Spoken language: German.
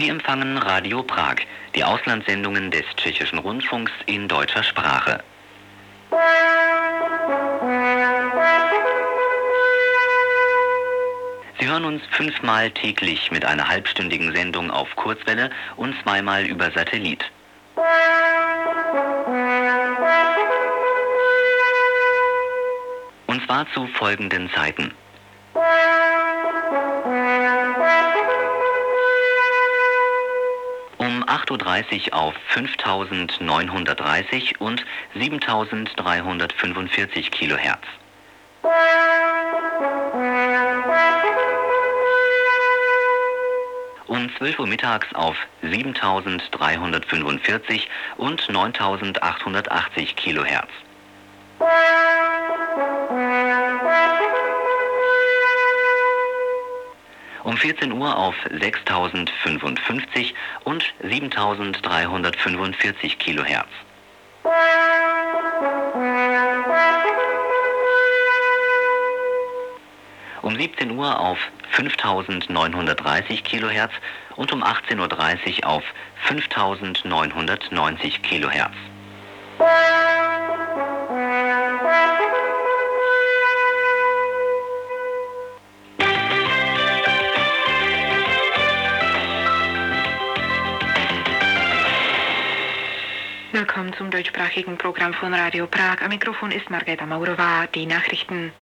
Sie empfangen Radio Prag, die Auslandssendungen des Tschechischen Rundfunks in deutscher Sprache. Sie hören uns 5-mal täglich mit einer halbstündigen Sendung auf Kurzwelle und 2-mal über Satellit. Und zwar zu folgenden Zeiten. Um 8:30 Uhr auf 5930 und 7345 kHz. Um 12 Uhr mittags auf 7345 und 9880 kHz. Um 14 Uhr auf 6055 und 7345 kHz. Um 17 Uhr auf 5930 kHz und um 18:30 Uhr auf 5990 kHz. Willkommen zum deutschsprachigen Programm von Radio Prag. Am Mikrofon ist Margareta Maurová. Die Nachrichten.